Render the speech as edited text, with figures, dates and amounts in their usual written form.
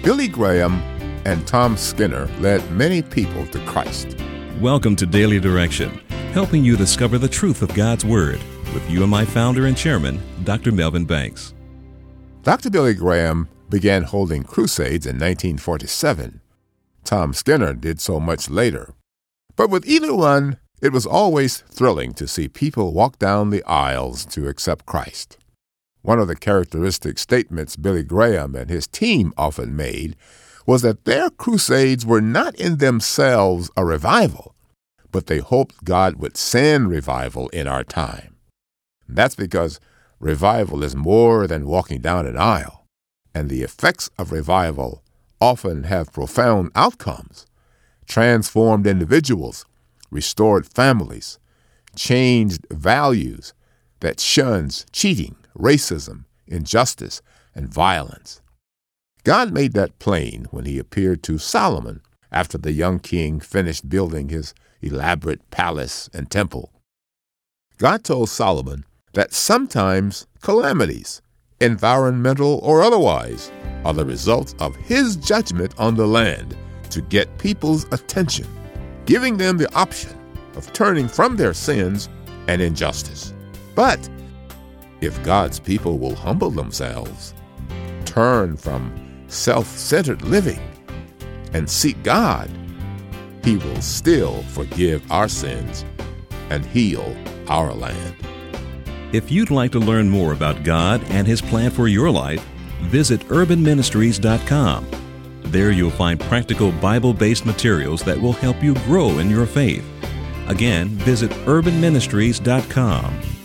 Billy Graham and Tom Skinner led many people to Christ. Welcome to Daily Direction, helping you discover the truth of God's Word with you and my founder and chairman, Dr. Melvin Banks. Dr. Billy Graham began holding crusades in 1947. Tom Skinner did so much later. But with either one, it was always thrilling to see people walk down the aisles to accept Christ. One of the characteristic statements Billy Graham and his team often made was that their crusades were not in themselves a revival, but they hoped God would send revival in our time. That's because revival is more than walking down an aisle, and the effects of revival often have profound outcomes: transformed individuals, restored families, changed values that shuns cheating, racism, injustice, and violence. God made that plain when he appeared to Solomon after the young king finished building his elaborate palace and temple. God told Solomon that sometimes calamities, environmental or otherwise, are the result of his judgment on the land to get people's attention, giving them the option of turning from their sins and injustice. But if God's people will humble themselves, turn from self-centered living, and seek God, he will still forgive our sins and heal our land. If you'd like to learn more about God and His plan for your life, visit urbanministries.com. There you'll find practical Bible-based materials that will help you grow in your faith. Again, visit urbanministries.com.